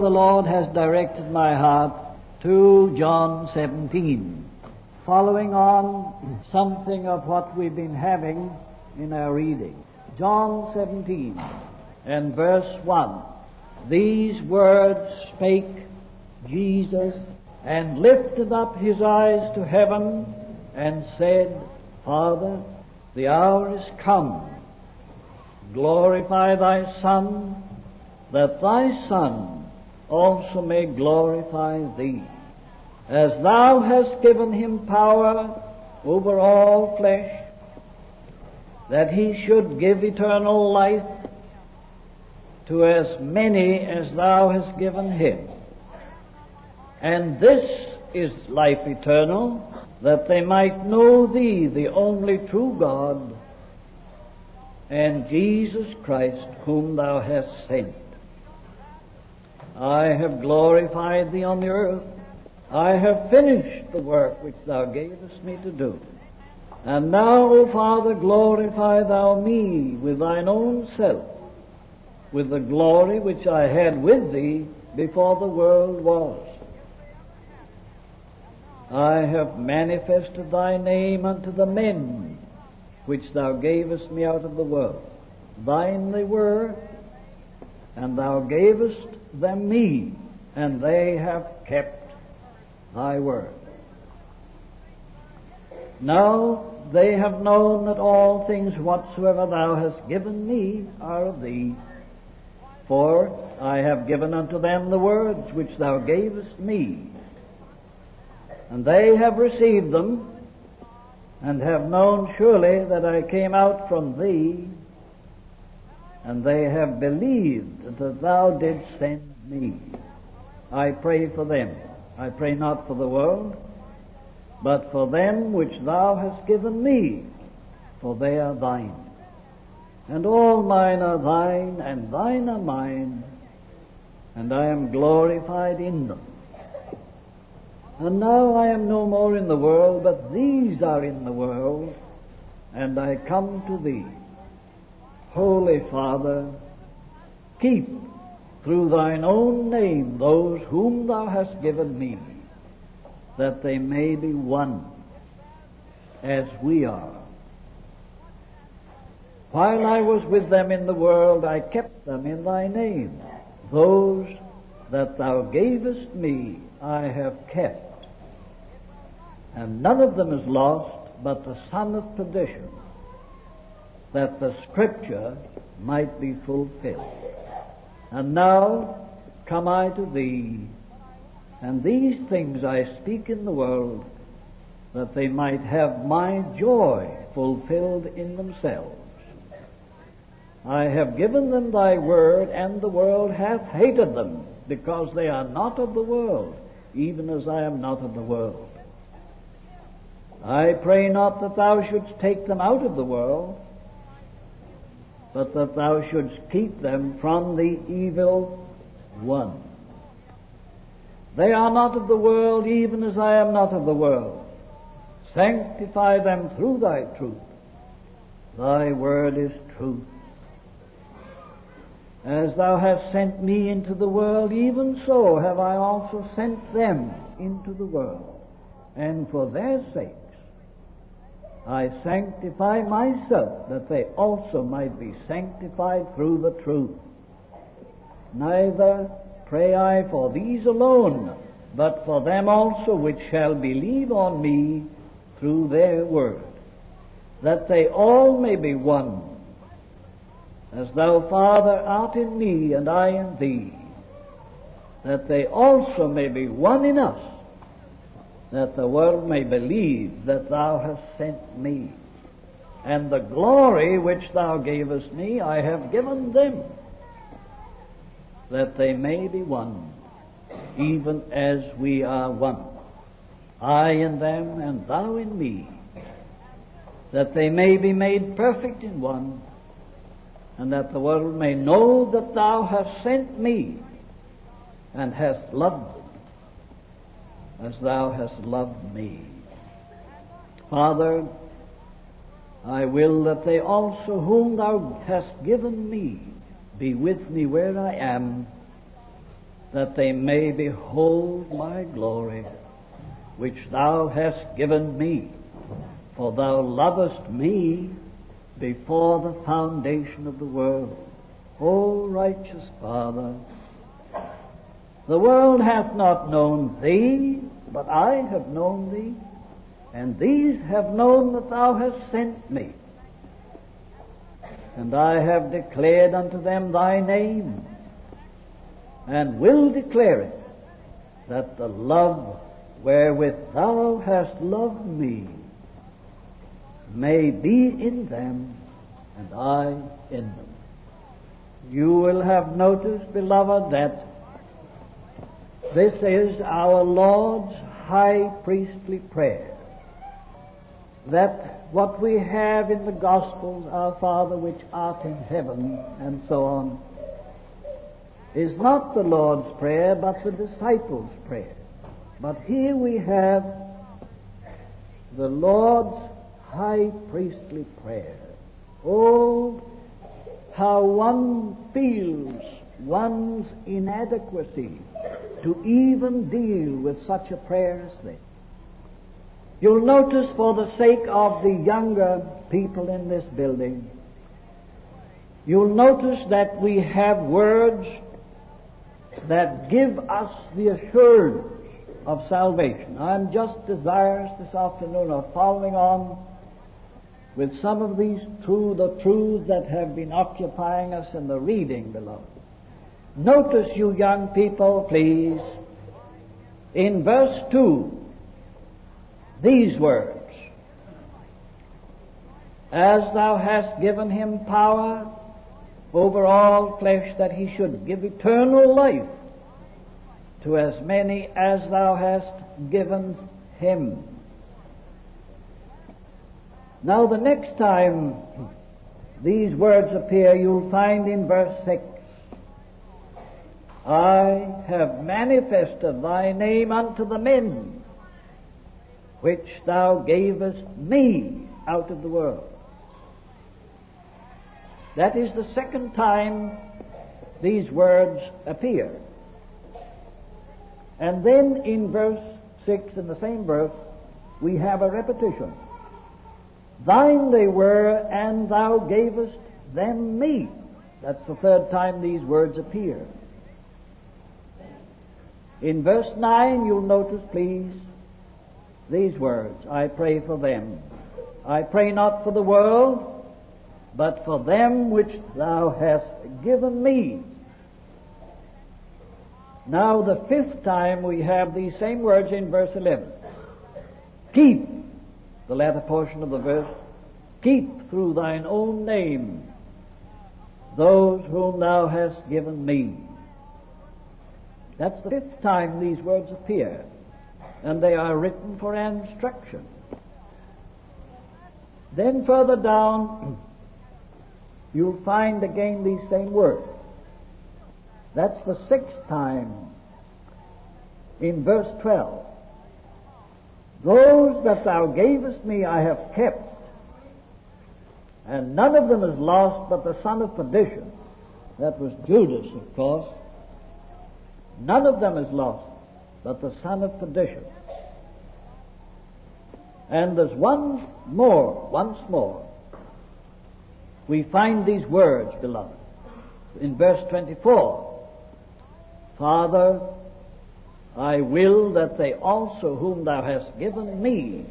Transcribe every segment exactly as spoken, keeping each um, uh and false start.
The Lord has directed my heart to John seventeen, following on something of what we've been having in our reading. John seventeen and verse one. These words spake Jesus, and lifted up his eyes to heaven, and said, Father, the hour is come. Glorify thy Son, that thy Son also may glorify thee, as thou hast given him power over all flesh, that he should give eternal life to as many as thou hast given him. And this is life eternal, that they might know thee, the only true God, and Jesus Christ, whom thou hast sent. I have glorified thee on the earth. I have finished the work which thou gavest me to do. And now, O Father, glorify thou me with thine own self, with the glory which I had with thee before the world was. I have manifested thy name unto the men which thou gavest me out of the world. Thine they were, and thou gavest them me, and they have kept thy word. Now they have known that all things whatsoever thou hast given me are of thee. For I have given unto them the words which thou gavest me, and they have received them, and have known surely that I came out from thee, and they have believed that thou didst send me. I pray for them. I pray not for the world, but for them which thou hast given me, for they are thine. And all mine are thine, and thine are mine, and I am glorified in them. And now I am no more in the world, but these are in the world, and I come to thee. Holy Father, keep through thine own name those whom thou hast given me, that they may be one as we are. While I was with them in the world, I kept them in thy name. Those that thou gavest me I have kept, and none of them is lost but the son of perdition, that the scripture might be fulfilled. And now come I to thee, and these things I speak in the world, that they might have my joy fulfilled in themselves. I have given them thy word, and the world hath hated them, because they are not of the world, even as I am not of the world. I pray not that thou shouldst take them out of the world, but that thou shouldst keep them from the evil one. They are not of the world, even as I am not of the world. Sanctify them through thy truth. Thy word is truth. As thou hast sent me into the world, even so have I also sent them into the world. And for their sakes I sanctify myself, that they also might be sanctified through the truth. Neither pray I for these alone, but for them also which shall believe on me through their word, that they all may be one, as thou, Father, art in me, and I in thee, that they also may be one in us, that the world may believe that thou hast sent me. And the glory which thou gavest me I have given them, that they may be one, even as we are one, I in them, and thou in me, that they may be made perfect in one, and that the world may know that thou hast sent me, and hast loved them as thou hast loved me. Father, I will that they also whom thou hast given me be with me where I am, that they may behold my glory, which thou hast given me. For thou lovest me before the foundation of the world. O righteous Father, the world hath not known thee, but I have known thee, and these have known that thou hast sent me. And I have declared unto them thy name, and will declare it, that the love wherewith thou hast loved me may be in them, and I in them. You will have noticed, beloved, that this is our Lord's high priestly prayer. That what we have in the Gospels, our Father which art in heaven, and so on, is not the Lord's prayer, but the disciples' prayer. But here we have the Lord's high priestly prayer. Oh, how one feels one's inadequacy to even deal with such a prayer as this. You'll notice, for the sake of the younger people in this building, you'll notice that we have words that give us the assurance of salvation. I'm just desirous this afternoon of following on with some of these true, the truths that have been occupying us in the reading below. Notice, you young people, please, in verse two, these words: as thou hast given him power over all flesh, that he should give eternal life to as many as thou hast given him. Now, the next time these words appear, you'll find in verse six, I have manifested thy name unto the men which thou gavest me out of the world. That is the second time these words appear. And then in verse six, in the same verse, we have a repetition. Thine they were, and thou gavest them me. That's the third time these words appear. In verse nine, you'll notice, please, these words: I pray for them. I pray not for the world, but for them which thou hast given me. Now, the fifth time we have these same words in verse eleven. Keep, the latter portion of the verse, keep through thine own name those whom thou hast given me. That's the fifth time these words appear, and they are written for instruction. Then further down, you'll find again these same words. That's the sixth time in verse twelve. Those that thou gavest me I have kept, and none of them is lost but the son of perdition. That was Judas, of course. None of them is lost but the son of perdition. And there's one more, once more, we find these words, beloved, in verse twenty-four. Father, I will that they also whom thou hast given me,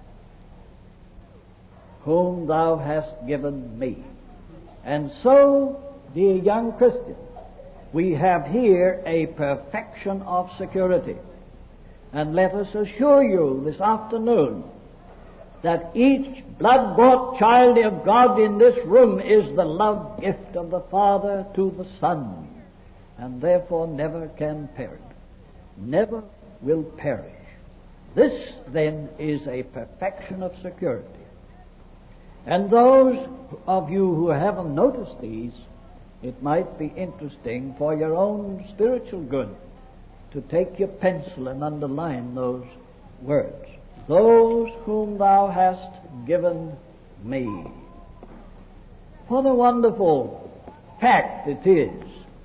whom thou hast given me. And so, dear young Christian, we have here a perfection of security. And let us assure you this afternoon that each blood-bought child of God in this room is the love gift of the Father to the Son, and therefore never can perish. Never will perish. This, then, is a perfection of security. And those of you who haven't noticed these, it might be interesting for your own spiritual good to take your pencil and underline those words. Those whom thou hast given me. What a wonderful fact it is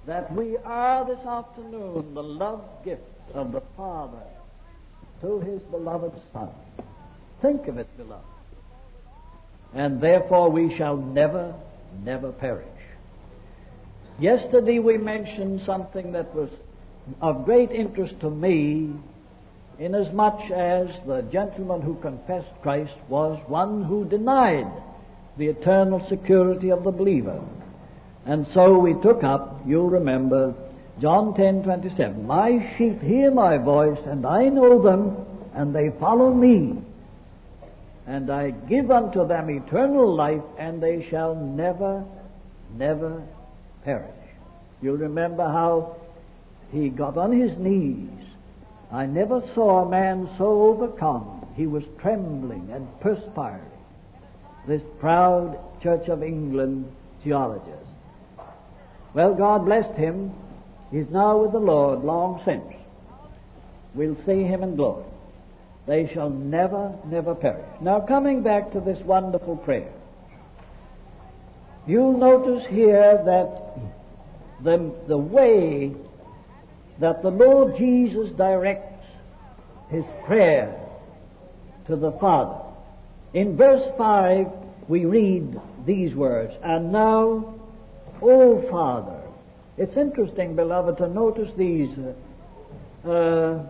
that we are this afternoon the love gift of the Father to His beloved Son. Think of it, beloved. And therefore we shall never, never perish. Yesterday we mentioned something that was of great interest to me, inasmuch as the gentleman who confessed Christ was one who denied the eternal security of the believer. And so we took up, you'll remember, John ten twenty-seven. My sheep hear my voice, and I know them, and they follow me. And I give unto them eternal life, and they shall never, never perish. You'll remember how he got on his knees. I never saw a man so overcome. He was trembling and perspiring. This proud Church of England theologist. Well, God blessed him. He's now with the Lord long since. We'll see him in glory. They shall never, never perish. Now, coming back to this wonderful prayer, you'll notice here that the, the way that the Lord Jesus directs His prayer to the Father. In verse five, we read these words, and now, O Father. It's interesting, beloved, to notice these uh, uh,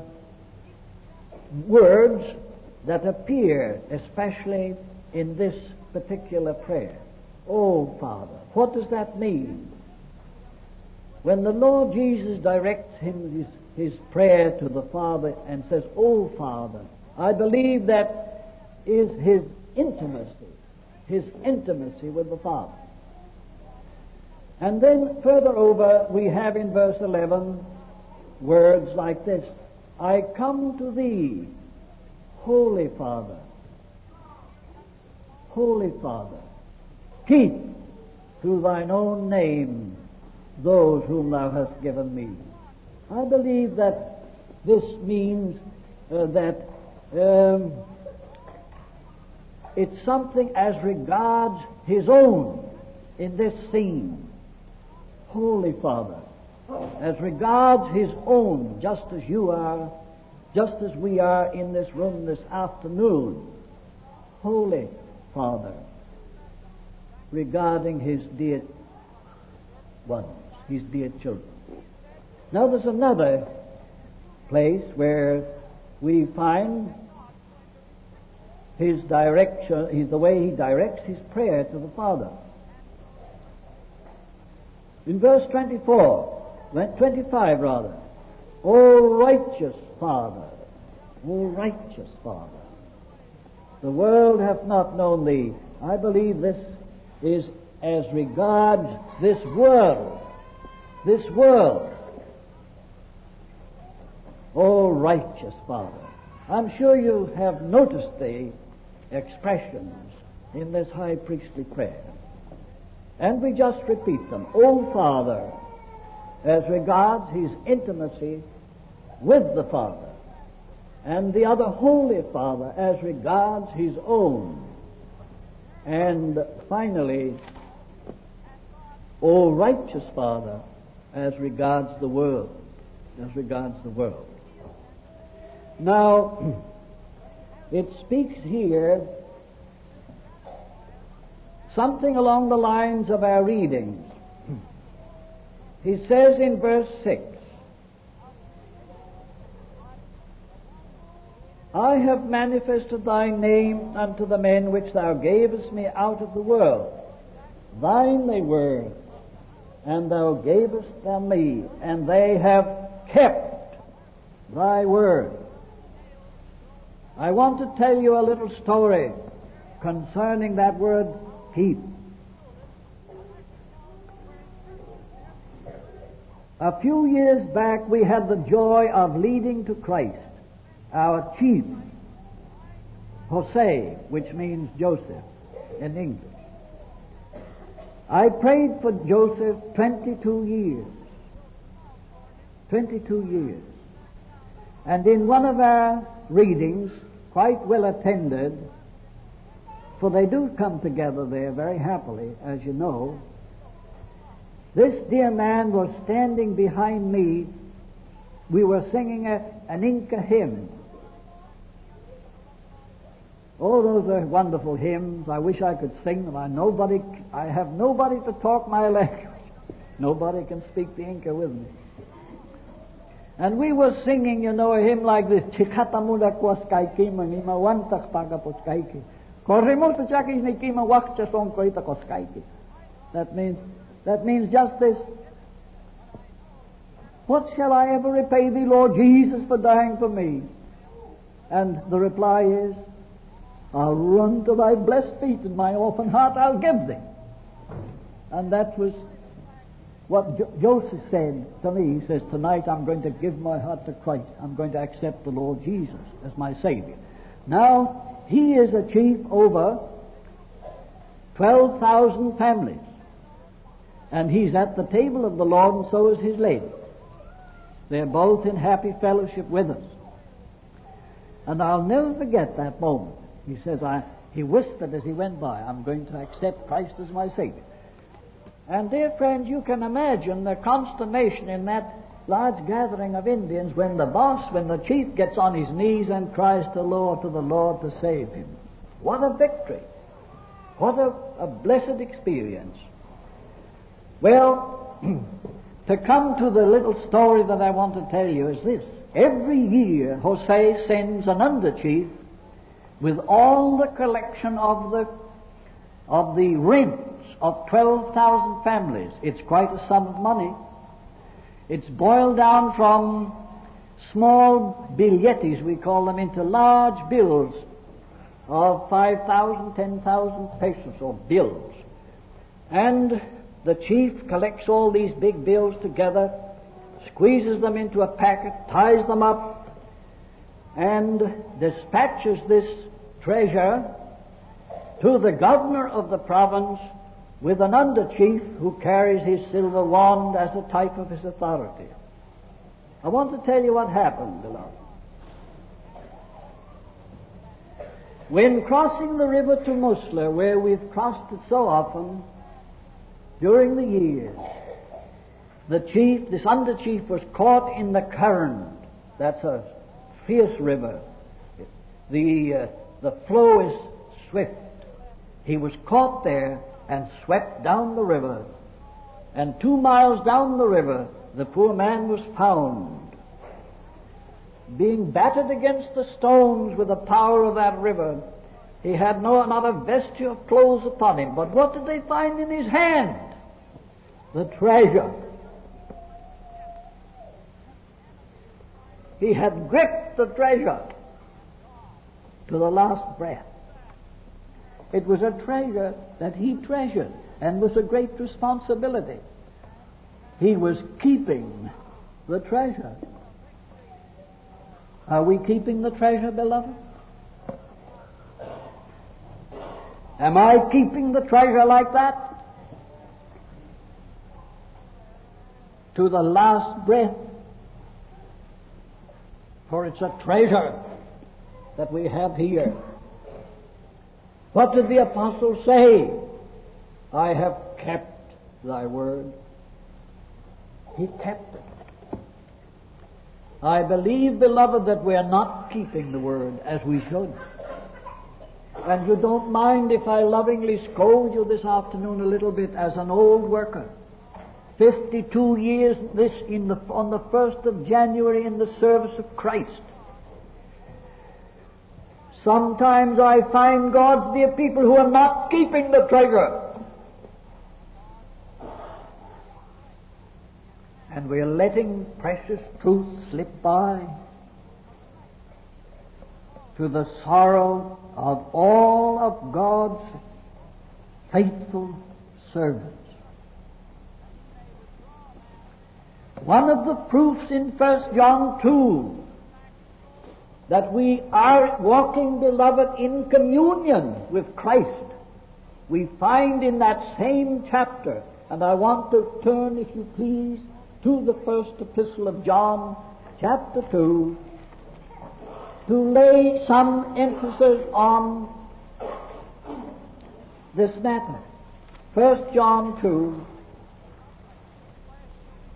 words that appear especially in this particular prayer. O Father. What does that mean? When the Lord Jesus directs him his, his prayer to the Father and says, O Father, I believe that is his intimacy, his intimacy with the Father. And then further over, we have in verse eleven words like this, I come to thee, Holy Father, Holy Father, keep through thine own name those whom thou hast given me. I believe that this means uh, that um, it's something as regards his own in this scene. Holy Father, as regards his own, just as you are, just as we are in this room this afternoon. Holy Father, regarding his dear ones, his dear children. Now there's another place where we find his direction, the way he directs his prayer to the Father. In verse twenty-four, twenty-five rather, O righteous Father, O righteous Father, the world hath not known thee. I believe this is as regards this world, this world. O righteous Father. I'm sure you have noticed the expressions in this high priestly prayer. And we just repeat them. O Father, as regards his intimacy with the Father. And the other, Holy Father, as regards his own. And finally, O righteous Father, as regards the world. As regards the world. Now, it speaks here something along the lines of our readings. He says in verse six, I have manifested thy name unto the men which thou gavest me out of the world. Thine they were, and thou gavest them me, and they have kept thy word. I want to tell you a little story concerning that word keep. A few years back we had the joy of leading to Christ our chief, Jose, which means Joseph in English. I prayed for Joseph twenty-two years. twenty-two years. And in one of our readings, quite well attended, for they do come together there very happily, as you know, This dear man was standing behind me. We were singing a, an Inca hymn. Oh, those are wonderful hymns. I wish I could sing them. I nobody. I have nobody to talk my language. Nobody can speak the Inca with me. And we were singing, you know, a hymn like this: Chikatamula kwaskaiki manima wantak pagaposkaiki. Korrimusta chakisnikima wakcha sonkoita koskaiki. That means that means just this. What shall I ever repay thee, Lord Jesus, for dying for me? And the reply is, I'll run to thy blessed feet, and my orphan heart I'll give thee. And that was what jo- Joseph said to me. He says, tonight I'm going to give my heart to Christ. I'm going to accept the Lord Jesus as my Savior. Now, he is a chief over twelve thousand families. And he's at the table of the Lord, and so is his lady. They're both in happy fellowship with us. And I'll never forget that moment. He says, I, he whispered as he went by, I'm going to accept Christ as my Savior. And dear friends, you can imagine the consternation in that large gathering of Indians when the boss, when the chief gets on his knees and cries to the Lord, to the Lord to save him. What a victory. What a, a blessed experience. Well, to come to the little story that I want to tell you is this. Every year Jose sends an under-chief with all the collection of the of the rents of twelve thousand families. It's quite a sum of money. It's boiled down from small billetes, we call them, into large bills of five thousand, ten thousand pesos, or bills. And the chief collects all these big bills together, squeezes them into a packet, ties them up, and dispatches this treasure to the governor of the province with an under-chief who carries his silver wand as a type of his authority. I want to tell you what happened, beloved. When crossing the river to Musla, where we've crossed it so often during the years, the chief, this under-chief, was caught in the current. That's a fierce river. The, uh, the flow is swift. He was caught there and swept down the river. And two miles down the river, the poor man was found, being battered against the stones with the power of that river. He had no not a vesture of clothes upon him. But what did they find in his hand? The treasure. He had gripped the treasure to the last breath. It was a treasure that he treasured and was a great responsibility. He was keeping the treasure. Are we keeping the treasure, beloved? Am I keeping the treasure like that? To the last breath. For it's a treasure that we have here. What did the apostle say? I have kept thy word. He kept it. I believe, beloved, that we are not keeping the word as we should. And you don't mind if I lovingly scold you this afternoon a little bit as an old worker. Fifty-two years this in the, on the first of January in the service of Christ. Sometimes I find God's dear people who are not keeping the treasure. And we're letting precious truth slip by to the sorrow of all of God's faithful servants. One of the proofs in First John two that we are walking, beloved, in communion with Christ, we find in that same chapter. And I want to turn, if you please, to the first epistle of John, chapter two, to lay some emphasis on this matter. First John two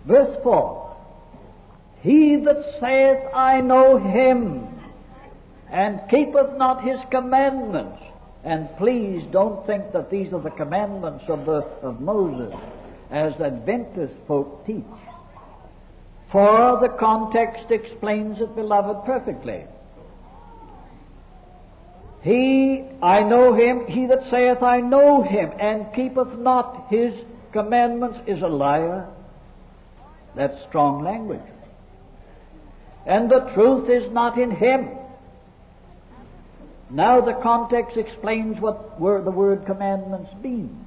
Verse four. He that saith, I know him, and keepeth not his commandments. And please don't think that these are the commandments of, the, of Moses, as Adventist folk teach. For the context explains it, beloved, perfectly. He, I know him, he that saith, I know him, and keepeth not his commandments is a liar. That's strong language. And the truth is not in him. Now the context explains what word, the word commandments means.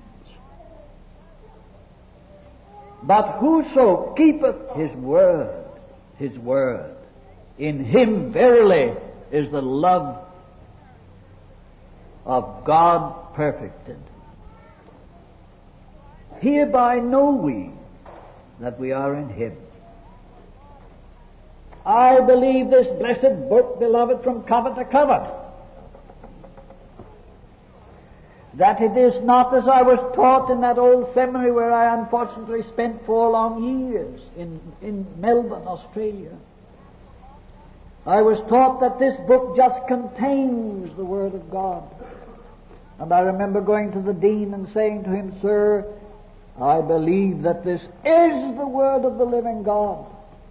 But whoso keepeth his word, his word, in him verily is the love of God perfected. Hereby know we that we are in him. I believe this blessed book, beloved, from cover to cover, that it is not as I was taught in that old seminary where I unfortunately spent four long years in, in Melbourne, Australia. I was taught that this book just contains the Word of God. And I remember going to the dean and saying to him, Sir, I believe that this is the Word of the living God.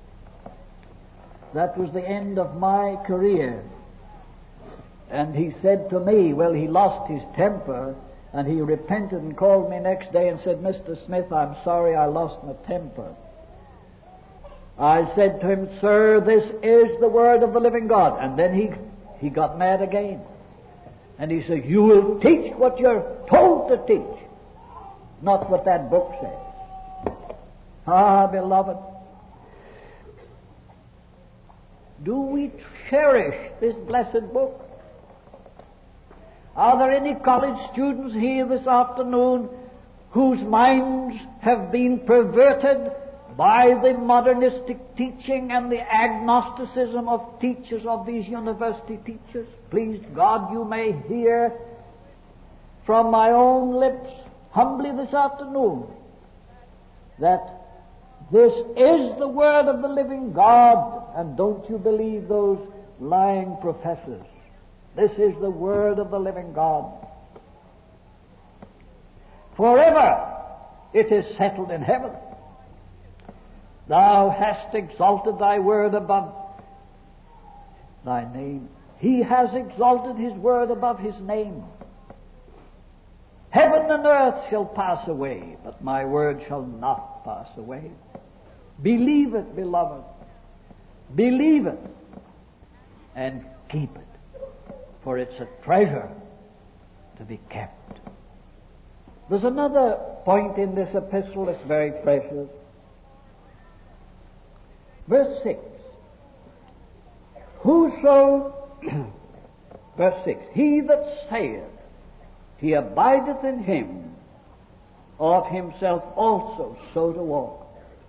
That was the end of my career. And he said to me, well, he lost his temper, and he repented and called me next day and said, Mister Smith, I'm sorry I lost my temper. I said to him, Sir, this is the Word of the living God. And then he, he got mad again. And he said, you will teach what you're told to teach, not what that book says. Ah, beloved, do we cherish this blessed book? Are there any college students here this afternoon whose minds have been perverted by the modernistic teaching and the agnosticism of teachers, of these university teachers? Please God, you may hear from my own lips humbly this afternoon that this is the Word of the living God, and don't you believe those lying professors. This is the Word of the living God. Forever it is settled in heaven. Thou hast exalted thy word above thy name. He has exalted his word above his name. Heaven and earth shall pass away, but my word shall not pass away. Believe it, beloved. Believe it and keep it, for it's a treasure to be kept. There's another point in this epistle that's very precious. Verse six. Whoso, verse six, he that saith he abideth in him, of himself also so to walk.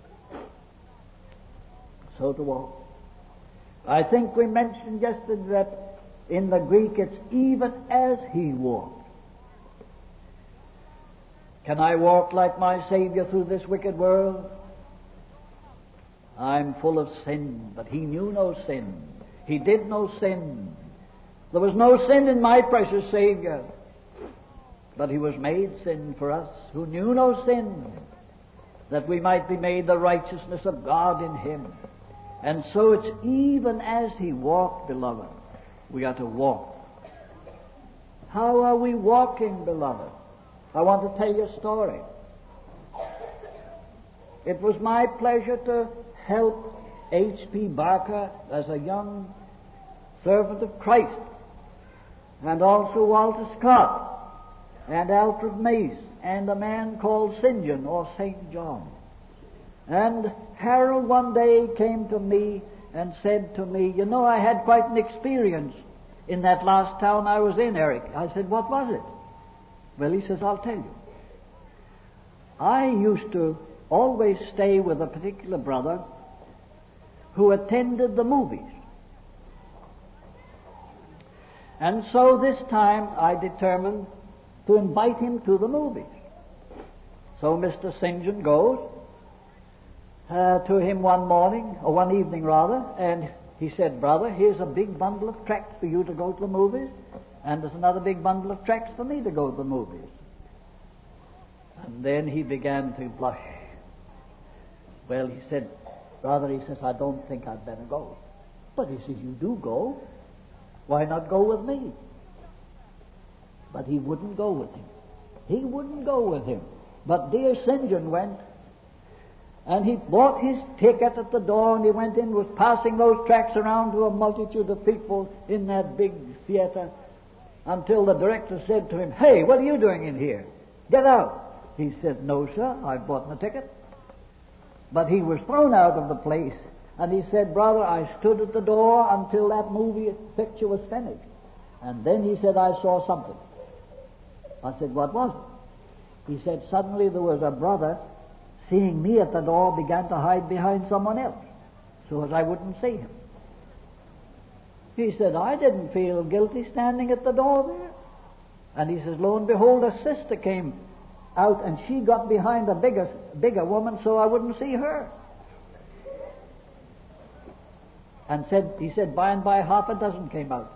So to walk. I think we mentioned yesterday that in the Greek it's even as he walked. Can I walk like my Savior through this wicked world? I'm full of sin, but he knew no sin. He did no sin. There was no sin in my precious Savior, but he was made sin for us who knew no sin, that we might be made the righteousness of God in him. And so it's even as he walked, beloved. We are to walk. How are we walking, beloved? I want to tell you a story. It was my pleasure to help H P Barker as a young servant of Christ, and also Walter Scott, and Alfred Mace, and a man called Saint John or Saint John. And Harold one day came to me and said to me, you know, I had quite an experience in that last town I was in, Eric. I said, what was it? Well, he says, I'll tell you. I used to always stay with a particular brother who attended the movies. And so this time I determined to invite him to the movies. So Mister Saint John goes, uh, to him one morning, or one evening rather, and he said, "Brother, here's a big bundle of tracts for you to go to the movies, and there's another big bundle of tracts for me to go to the movies." And then he began to blush. Well, he said, "Brother," he says, "I don't think I'd better go." But he says, "You do go. Why not go with me?" But he wouldn't go with him. He wouldn't go with him. But dear Saint John went. And he bought his ticket at the door, and he went in, was passing those tracts around to a multitude of people in that big theater, until the director said to him, "Hey, what are you doing in here? Get out." He said, "No, sir, I've bought my ticket." But he was thrown out of the place, and he said, "Brother, I stood at the door until that movie picture was finished. And then," he said, "I saw something." I said, "What was it?" He said, "Suddenly there was a brother, seeing me at the door, began to hide behind someone else, so as I wouldn't see him." He said, "I didn't feel guilty standing at the door there." And he says, lo and behold, a sister came out, and she got behind a bigger, bigger woman, so I wouldn't see her. And said, he said, by and by half a dozen came out.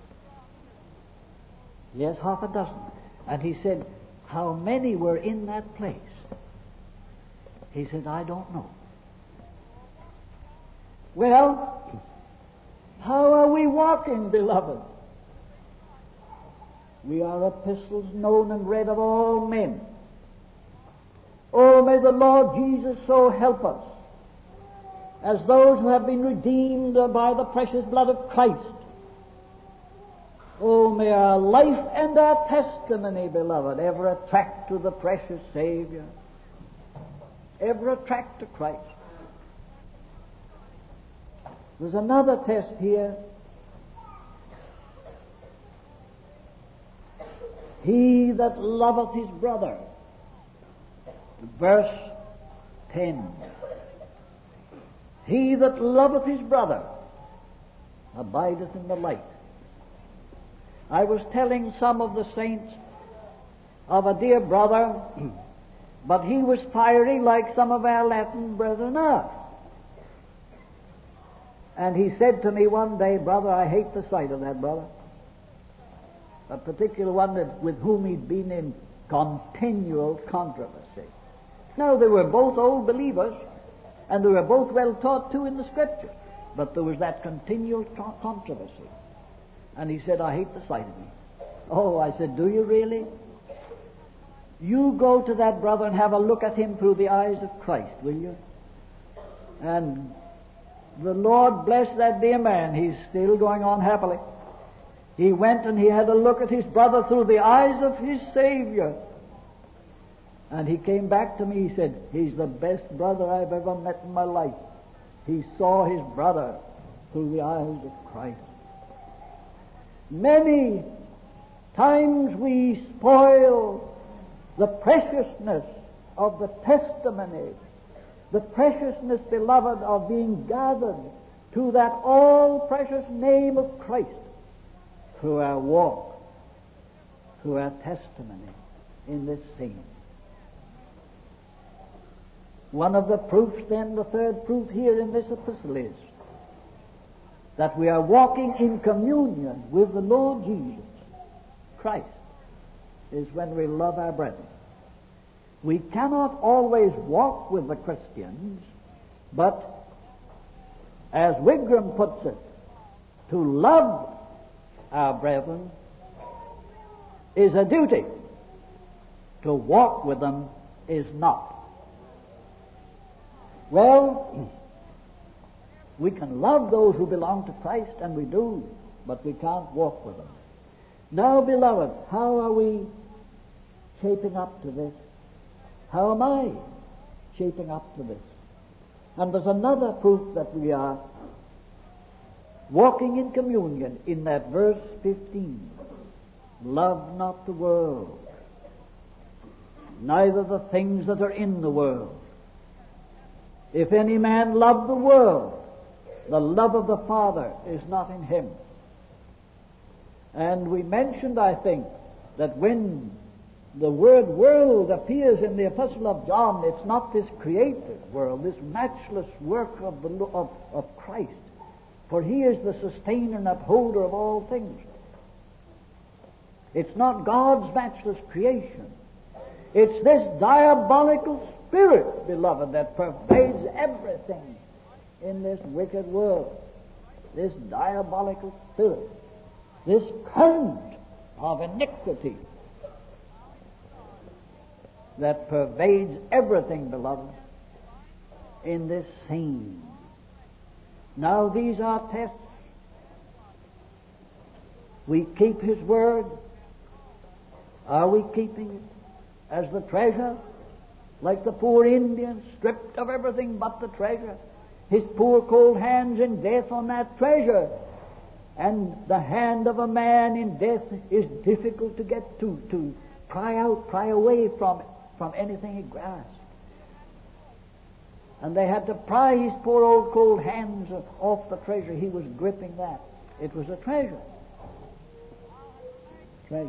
Yes, half a dozen. And he said, "How many were in that place?" He said, "I don't know." Well, how are we walking, beloved? We are epistles known and read of all men. Oh, may the Lord Jesus so help us, as those who have been redeemed by the precious blood of Christ. Oh, may our life and our testimony, beloved, ever attract to the precious Savior, ever attract to Christ. There's another test here. He that loveth his brother, verse ten. He that loveth his brother abideth in the light. I was telling some of the saints of a dear brother, but he was fiery like some of our Latin brethren are. And he said to me one day, "Brother, I hate the sight of that brother." A particular one that, with whom he'd been in continual controversy. Now, they were both old believers, and they were both well taught too in the Scriptures, but there was that continual co- controversy. And he said, "I hate the sight of him." Oh, I said, "Do you really? You go to that brother and have a look at him through the eyes of Christ, will you?" And the Lord bless that dear man. He's still going on happily. He went and he had a look at his brother through the eyes of his Savior. And he came back to me. He said, "He's the best brother I've ever met in my life. He saw his brother through the eyes of Christ." Many times we spoil the preciousness of the testimony, the preciousness, beloved, of being gathered to that all-precious name of Christ through our walk, through our testimony in this scene. One of the proofs, then, the third proof here in this epistle is that we are walking in communion with the Lord Jesus Christ is when we love our brethren. We cannot always walk with the Christians, but as Wigram puts it, to love our brethren is a duty. To walk with them is not. Well, we can love those who belong to Christ, and we do, but we can't walk with them. Now, beloved, how are we shaping up to this? How am I shaping up to this? And there's another proof that we are walking in communion in that verse fifteen. Love not the world, neither the things that are in the world. If any man love the world, the love of the Father is not in him. And we mentioned, I think, that when the word world appears in the Epistle of John, it's not this created world, this matchless work of, the, of, of Christ. For He is the sustainer and upholder of all things. It's not God's matchless creation. It's this diabolical spirit, beloved, that pervades everything in this wicked world. This diabolical spirit. This current of iniquity that pervades everything, beloved, in this scene. Now these are tests. We keep His word. Are we keeping it as the treasure? Like the poor Indian, stripped of everything but the treasure. His poor cold hands in death on that treasure. And the hand of a man in death is difficult to get to, to pry out, pry away from it, from anything he grasped. And they had to pry his poor old cold hands off the treasure. He was gripping that. It was a treasure. Treasure.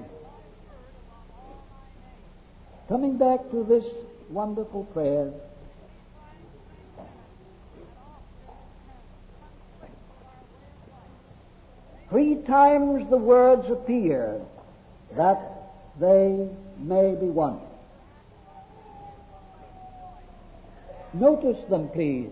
Coming back to this wonderful prayer, three times the words appear that they may be one. Notice them, please.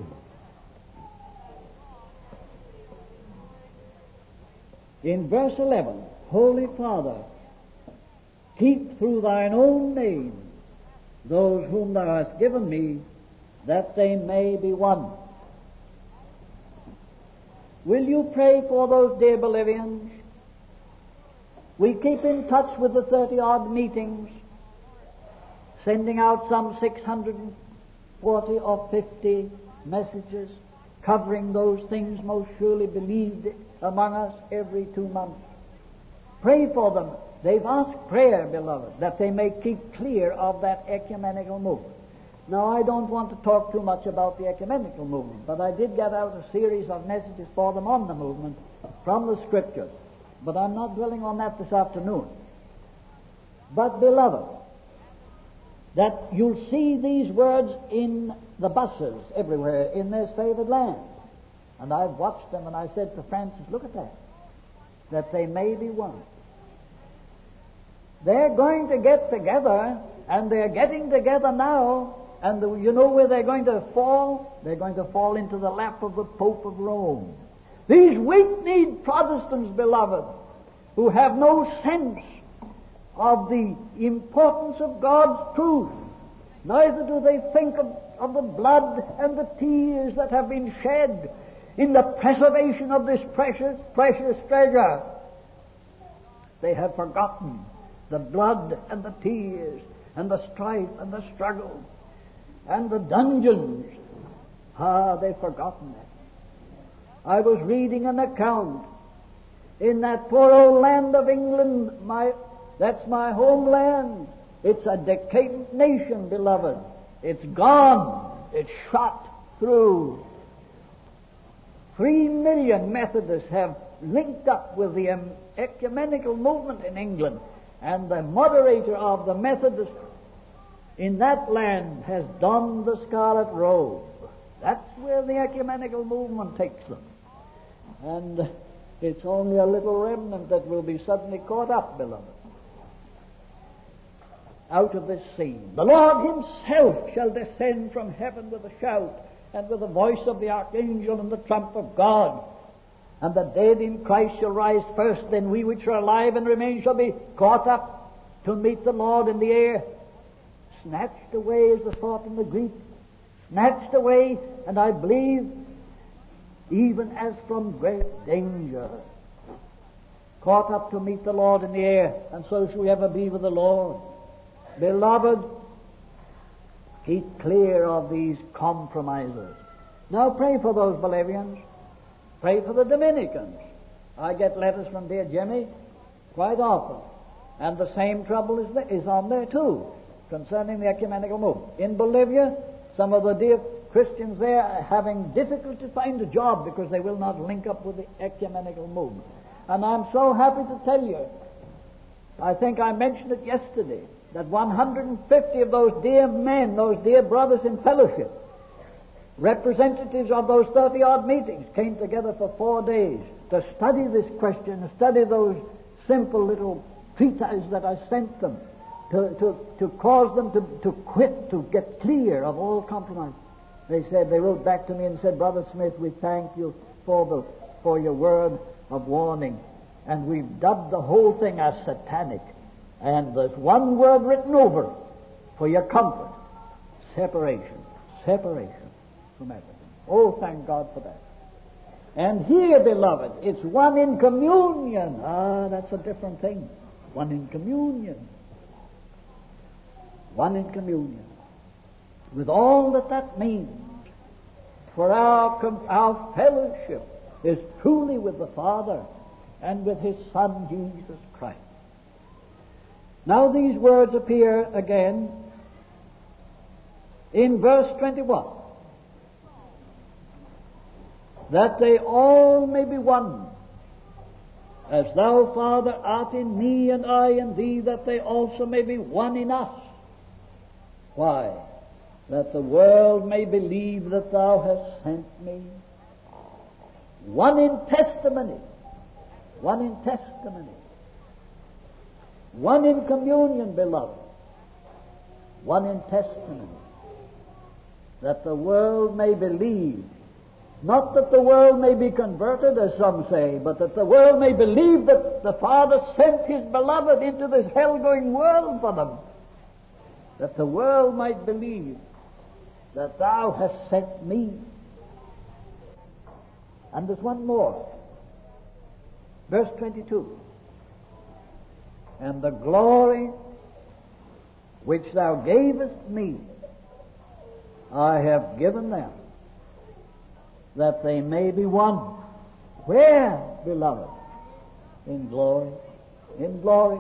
In verse eleven, Holy Father, keep through thine own name those whom thou hast given me, that they may be one. Will you pray for those dear Bolivians? We keep in touch with the thirty-odd meetings, sending out some six hundred forty or fifty messages covering those things most surely believed among us every two months. Pray for them. They've asked prayer, beloved, that they may keep clear of that ecumenical movement. Now, I don't want to talk too much about the ecumenical movement, but I did get out a series of messages for them on the movement from the Scriptures. But I'm not dwelling on that this afternoon. But, beloved, that you'll see these words in the buses everywhere in this favored land. And I've watched them, and I said to Francis, look at that, that they may be one. They're going to get together, and they're getting together now, and the, you know where they're going to fall? They're going to fall into the lap of the Pope of Rome. These weak-kneed Protestants, beloved, who have no sense of the importance of God's truth, neither do they think of, of the blood and the tears that have been shed in the preservation of this precious, precious treasure. They have forgotten the blood and the tears and the strife and the struggle and the dungeons. Ah, they've forgotten that. I was reading an account in that poor old land of England, my that's my homeland. It's a decadent nation, beloved. It's gone. It's shot through. Three million Methodists have linked up with the um, ecumenical movement in England, and the moderator of the Methodists in that land has donned the scarlet robe. That's where the ecumenical movement takes them. And it's only a little remnant that will be suddenly caught up, beloved, out of this scene. The Lord Himself shall descend from heaven with a shout, and with the voice of the archangel and the trump of God. And the dead in Christ shall rise first, then we which are alive and remain shall be caught up to meet the Lord in the air. Snatched away is the thought in the Greek. Snatched away, and I believe even as from great danger. Caught up to meet the Lord in the air, and so shall we ever be with the Lord. Beloved, keep clear of these compromisers. Now pray for those Bolivians. Pray for the Dominicans. I get letters from dear Jimmy quite often, and the same trouble is, there, is on there too, concerning the ecumenical movement. In Bolivia, some of the dear Christians there are having difficulty to find a job because they will not link up with the ecumenical movement. And I'm so happy to tell you, I think I mentioned it yesterday, that one hundred fifty of those dear men, those dear brothers in fellowship, representatives of those thirty-odd meetings, came together for four days to study this question, to study those simple little treatises that I sent them, to, to, to cause them to, to quit, to get clear of all compromise. They said, they wrote back to me and said, Brother Smith, we thank you for the for your word of warning, and we've dubbed the whole thing as satanic, and there's one word written over for your comfort: separation, separation from everything. Oh, thank God for that. And here, beloved, it's one in communion. Ah, that's a different thing. One in communion. One in communion. With all that that means, for our, our fellowship is truly with the Father and with His Son, Jesus Christ. Now these words appear again in verse twenty-one. That they all may be one, as thou, Father, art in me and I in thee, that they also may be one in us. Why? That the world may believe that thou hast sent me. One in testimony. One in testimony. One in communion, beloved. One in testimony. That the world may believe. Not that the world may be converted, as some say, but that the world may believe that the Father sent His beloved into this hell-going world for them. That the world might believe that thou hast sent me. And there's one more. Verse twenty-two. And the glory which thou gavest me, I have given them, that they may be one. Where, beloved? In glory. In glory.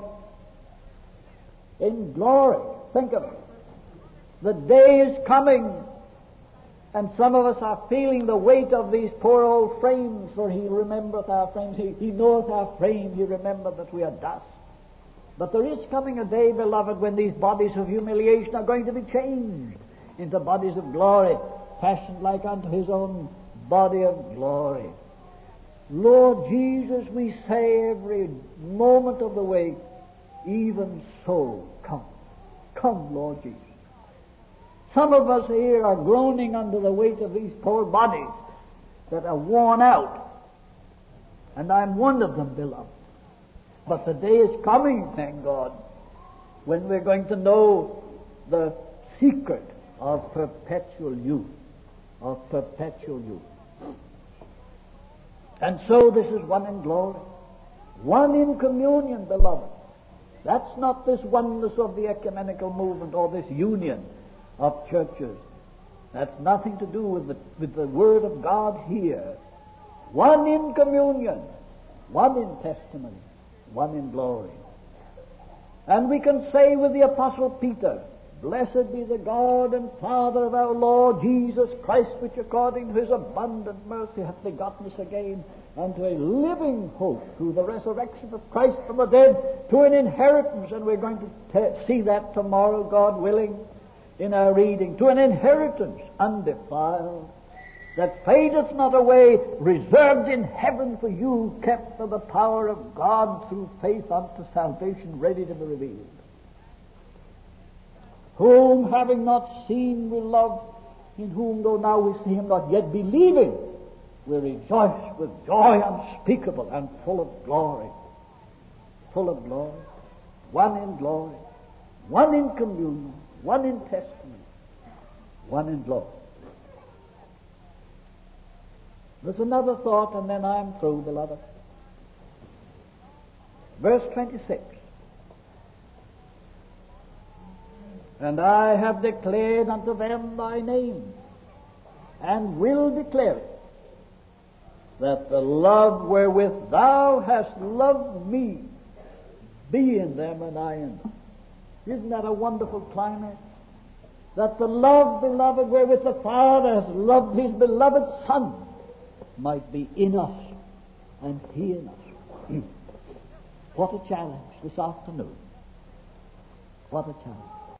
In glory. Think of it. The day is coming, and some of us are feeling the weight of these poor old frames, for He remembereth our frames. He, he knoweth our frame. He remembereth that we are dust. But there is coming a day, beloved, when these bodies of humiliation are going to be changed into bodies of glory, fashioned like unto His own body of glory. Lord Jesus, we say every moment of the way, even so, come. Come, Lord Jesus. Some of us here are groaning under the weight of these poor bodies that are worn out. And I'm one of them, beloved. But the day is coming, thank God, when we're going to know the secret of perpetual youth. Of perpetual youth. And so this is one in glory. One in communion, beloved. That's not this oneness of the ecumenical movement or this union of churches. That's nothing to do with the, with the Word of God here. One in communion, one in testimony, one in glory. And we can say with the Apostle Peter, Blessed be the God and Father of our Lord Jesus Christ, which according to His abundant mercy hath begotten us again unto a living hope through the resurrection of Christ from the dead, to an inheritance, and we're going to te- see that tomorrow, God willing, in our reading, to an inheritance undefiled, that fadeth not away, reserved in heaven for you, kept for the power of God through faith unto salvation, ready to be revealed. Whom having not seen we love, in whom though now we see Him not yet believing, we rejoice with joy unspeakable and full of glory. Full of glory. One in glory. One in communion. One in testimony. One in glory. There's another thought, and then I'm through, beloved. Verse twenty-six. And I have declared unto them thy name, and will declare it, that the love wherewith thou hast loved me be in them and I in them. Isn't that a wonderful climax? That the love, beloved, wherewith the Father has loved His beloved Son might be in us and He in us. What a challenge this afternoon. What a child.